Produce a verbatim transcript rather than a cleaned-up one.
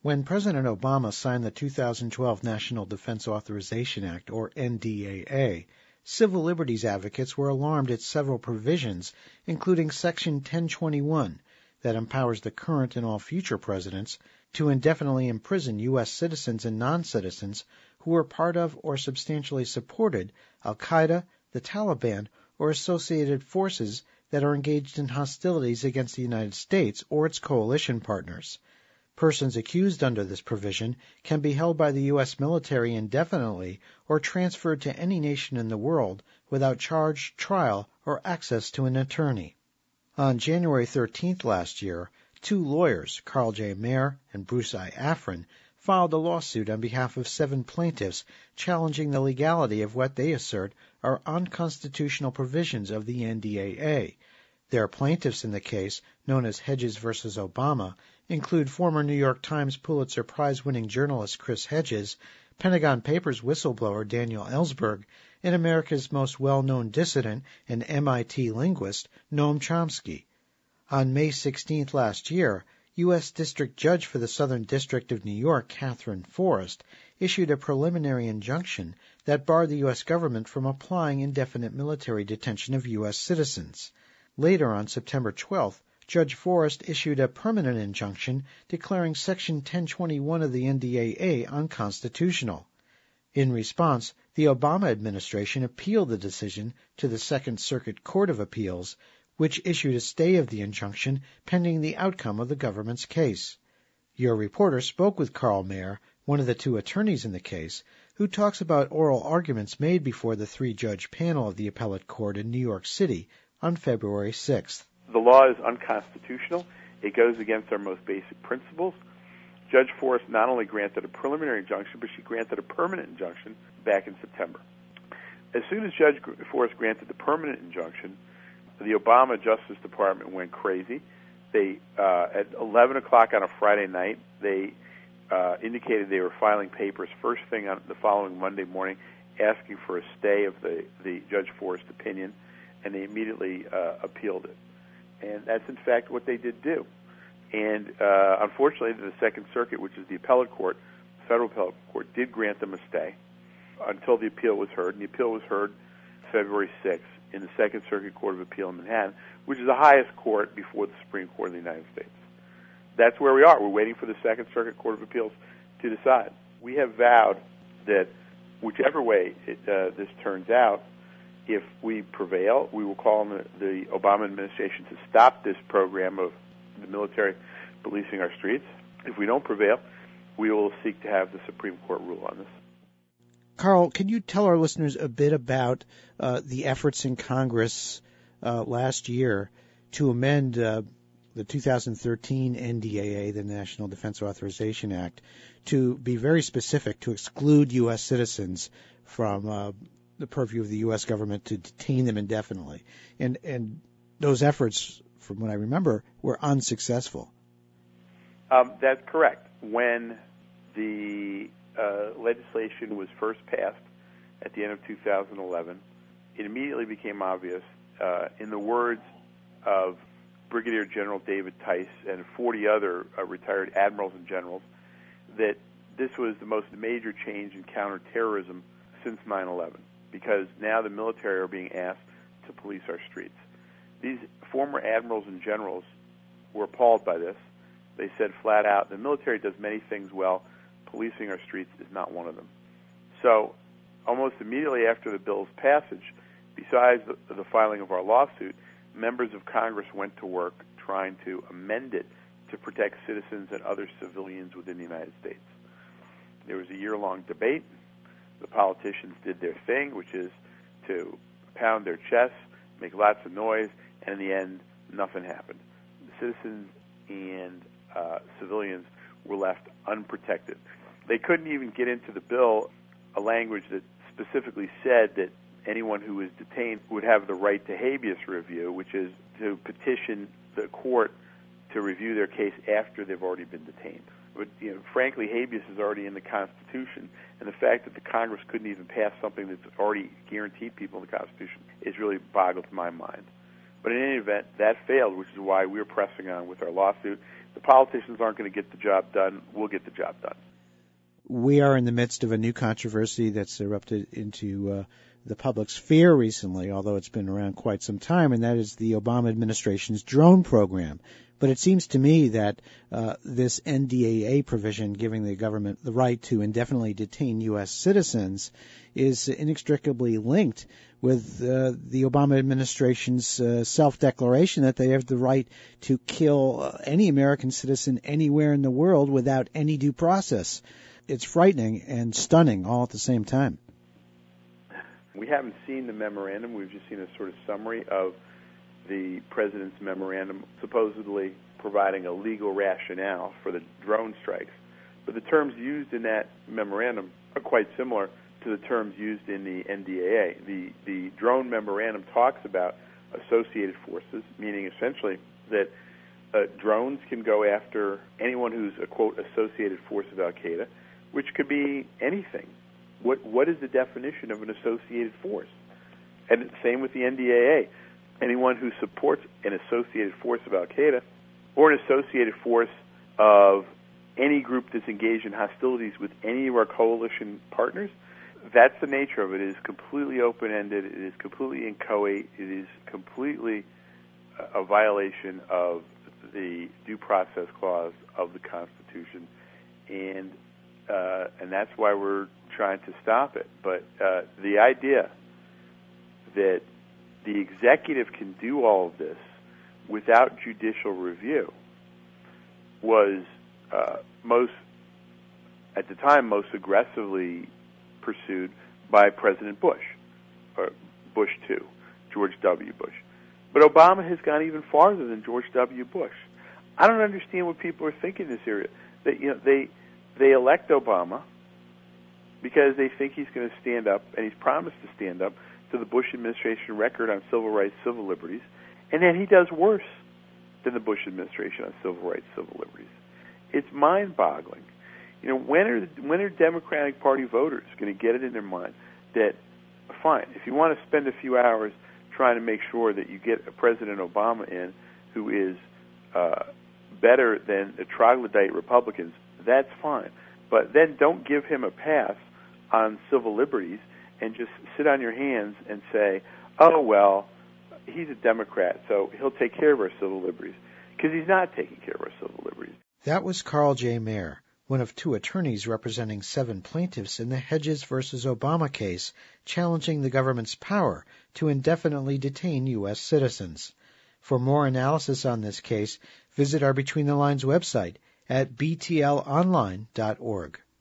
When President Obama signed the two thousand twelve National Defense Authorization Act, or N D A A, civil liberties advocates were alarmed at several provisions, including Section ten twenty-one, that empowers the current and all future presidents to indefinitely imprison U S citizens and non-citizens who were part of or substantially supported al-Qaeda, the Taliban, or associated forces that are engaged in hostilities against the United States or its coalition partners. Persons accused under this provision can be held by the U S military indefinitely or transferred to any nation in the world without charge, trial, or access to an attorney. On January thirteenth last year, two lawyers, Carl J. Mayer and Bruce I. Afrin, filed a lawsuit on behalf of seven plaintiffs challenging the legality of what they assert are unconstitutional provisions of the N D A A. Their plaintiffs in the case, known as Hedges versus Obama, include former New York Times Pulitzer Prize-winning journalist Chris Hedges, Pentagon Papers whistleblower Daniel Ellsberg, and America's most well-known dissident and M I T linguist Noam Chomsky. On May sixteenth last year, U S District Judge for the Southern District of New York, Catherine Forrest, issued a preliminary injunction that barred the U S government from applying indefinite military detention of U S citizens. Later, on September twelfth, Judge Forrest issued a permanent injunction declaring Section ten twenty-one of the N D A A unconstitutional. In response, the Obama administration appealed the decision to the Second Circuit Court of Appeals, which issued a stay of the injunction pending the outcome of the government's case. Your reporter spoke with Carl Mayer, one of the two attorneys in the case, who talks about oral arguments made before the three-judge panel of the appellate court in New York City on February sixth. The law is unconstitutional. It goes against our most basic principles. Judge Forrest not only granted a preliminary injunction, but she granted a permanent injunction back in September. As soon as Judge Forrest granted the permanent injunction, the Obama Justice Department went crazy. They, uh, at eleven o'clock on a Friday night, they uh, indicated they were filing papers first thing on the following Monday morning, asking for a stay of the, the Judge Forrest opinion, and they immediately uh, appealed it. And that's, in fact, what they did do. And uh, unfortunately, the Second Circuit, which is the appellate court, federal appellate court, did grant them a stay until the appeal was heard. And the appeal was heard February sixth in the Second Circuit Court of Appeal in Manhattan, which is the highest court before the Supreme Court of the United States. That's where we are. We're waiting for the Second Circuit Court of Appeals to decide. We have vowed that whichever way it, uh, this turns out, if we prevail, we will call on the, the Obama administration to stop this program of the military policing our streets. If we don't prevail, we will seek to have the Supreme Court rule on this. Carl, can you tell our listeners a bit about uh, the efforts in Congress uh, last year to amend uh, the two thousand thirteen N D A A, the National Defense Authorization Act, to be very specific, to exclude U S citizens from uh, the purview of the U S government to detain them indefinitely? And, and those efforts, from what I remember, were unsuccessful. Um, that's correct. When the uh, legislation was first passed at the end of two thousand eleven, it immediately became obvious, uh, in the words of Brigadier General David Tice and forty other uh, retired admirals and generals, that this was the most major change in counterterrorism since nine eleven, because now the military are being asked to police our streets. These former admirals and generals were appalled by this. They said flat out, the military does many things well. Policing our streets is not one of them. So almost immediately after the bill's passage, besides the, the filing of our lawsuit, members of Congress went to work trying to amend it to protect citizens and other civilians within the United States. There was a year-long debate. The politicians did their thing, which is to pound their chests, make lots of noise, and in the end, nothing happened. The citizens and uh, civilians were left unprotected. They couldn't even get into the bill a language that specifically said that anyone who was detained would have the right to habeas review, which is to petition the court to review their case after they've already been detained. But, you know, frankly, habeas is already in the Constitution, and the fact that the Congress couldn't even pass something that's already guaranteed people in the Constitution is really boggled to my mind. But in any event, that failed, which is why we're pressing on with our lawsuit. the politicians aren't going to get the job done. We'll get the job done. We are in the midst of a new controversy that's erupted into uh, the public sphere recently, although it's been around quite some time, and that is the Obama administration's drone program. But it seems to me that uh, this N D A A provision giving the government the right to indefinitely detain U S citizens is inextricably linked with uh, the Obama administration's uh, self-declaration that they have the right to kill uh, any American citizen anywhere in the world without any due process. It's frightening and stunning all at the same time. We haven't seen the memorandum. We've just seen a sort of summary of the president's memorandum supposedly providing a legal rationale for the drone strikes. But the terms used in that memorandum are quite similar to the terms used in the N D A A. The, the drone memorandum talks about associated forces, meaning essentially that uh, drones can go after anyone who's a, quote, associated force of Al-Qaeda, which could be anything. What What is the definition of an associated force? And same with the N D A A. Anyone who supports an associated force of Al-Qaeda or an associated force of any group that's engaged in hostilities with any of our coalition partners, that's the nature of it. It is completely open-ended. It is completely inchoate. It is completely a violation of the due process clause of the Constitution, and uh, and that's why we're trying to stop it. But uh, the idea that the executive can do all of this without judicial review was uh, most, at the time, most aggressively pursued by President Bush, or Bush two, George W. Bush. But Obama has gone even farther than George W. Bush. I don't understand what people are thinking in this area. That you know they they elect Obama because they think he's going to stand up, and he's promised to stand up to the Bush administration record on civil rights, civil liberties, and then he does worse than the Bush administration on civil rights, civil liberties. It's mind-boggling. You know, when are when are Democratic Party voters going to get it in their mind that, fine, if you want to spend a few hours trying to make sure that you get President Obama in who is uh, better than the troglodyte Republicans, that's fine. But then don't give him a pass on civil liberties and just sit on your hands and say, oh, well, he's a Democrat, so he'll take care of our civil liberties, because he's not taking care of our civil liberties. That was Carl J. Mayer, one of two attorneys representing seven plaintiffs in the Hedges versus Obama case, challenging the government's power to indefinitely detain U S citizens. For more analysis on this case, visit our Between the Lines website at b t l online dot org.